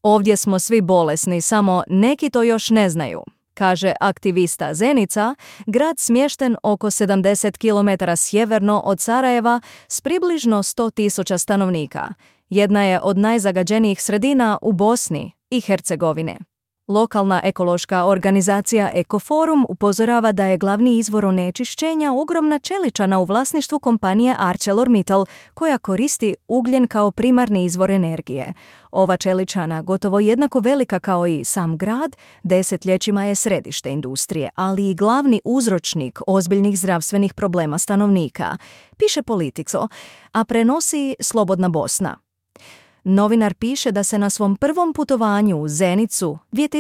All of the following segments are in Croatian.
Ovdje smo svi bolesni, samo neki to još ne znaju, kaže aktivista Zenica, grad smješten oko 70 km sjeverno od Sarajeva s približno 100.000 stanovnika. Jedna je od najzagađenijih sredina u Bosni i Hercegovine. Lokalna ekološka organizacija Ekoforum upozorava da je glavni izvor onečišćenja ogromna čeličana u vlasništvu kompanije ArcelorMittal, koja koristi ugljen kao primarni izvor energije. Ova čeličana, gotovo jednako velika kao i sam grad, desetljećima je središte industrije, ali i glavni uzročnik ozbiljnih zdravstvenih problema stanovnika, piše Politico, a prenosi Slobodna Bosna. Novinar piše da se na svom prvom putovanju u Zenicu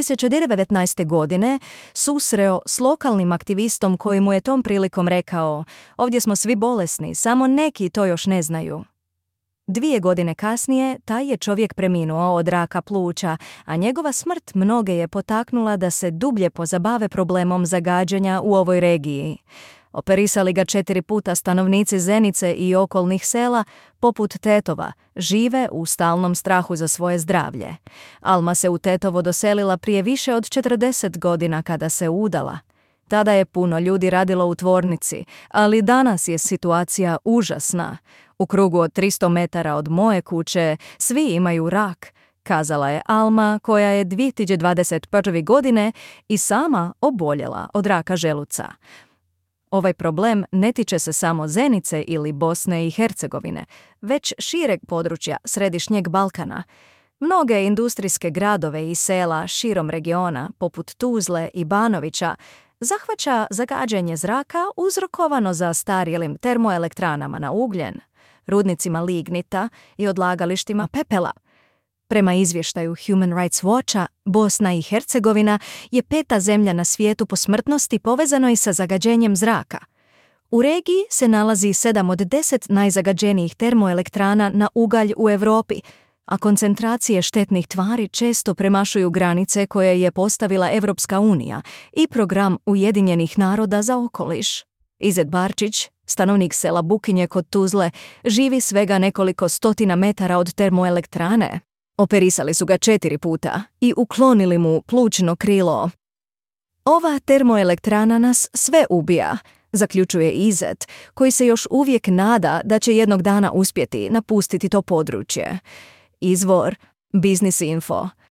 2019. godine susreo s lokalnim aktivistom koji mu je tom prilikom rekao: "Ovdje smo svi bolesni, samo neki to još ne znaju." 2 godine kasnije taj je čovjek preminuo od raka pluća, a njegova smrt mnoge je potaknula da se dublje pozabave problemom zagađenja u ovoj regiji. Operisali ga 4 puta stanovnici Zenice i okolnih sela, poput Tetova, žive u stalnom strahu za svoje zdravlje. Alma se u Tetovo doselila prije više od 40 godina kada se udala. Tada je puno ljudi radilo u tvornici, ali danas je situacija užasna. U krugu od 300 metara od moje kuće svi imaju rak, kazala je Alma, koja je 2021. godine i sama oboljela od raka želuca. Ovaj problem ne tiče se samo Zenice ili Bosne i Hercegovine, već šireg područja središnjeg Balkana. Mnoge industrijske gradove i sela širom regiona, poput Tuzle i Banovića, zahvaća zagađenje zraka uzrokovano zastarjelim termoelektranama na ugljen, rudnicima lignita i odlagalištima pepela. Prema izvještaju Human Rights Watcha, Bosna i Hercegovina je 5. zemlja na svijetu po smrtnosti povezano i sa zagađenjem zraka. U regiji se nalazi 7 od 10 najzagađenijih termoelektrana na ugalj u Europi, a koncentracije štetnih tvari često premašuju granice koje je postavila Evropska unija i Program Ujedinjenih naroda za okoliš. Izet Barčić, stanovnik sela Bukinje kod Tuzle, živi svega nekoliko stotina metara od termoelektrane. Operisali su ga 4 puta i uklonili mu plućno krilo. Ova termoelektrana nas sve ubija, zaključuje Izet, koji se još uvijek nada da će jednog dana uspjeti napustiti to područje. Izvor: Business Info.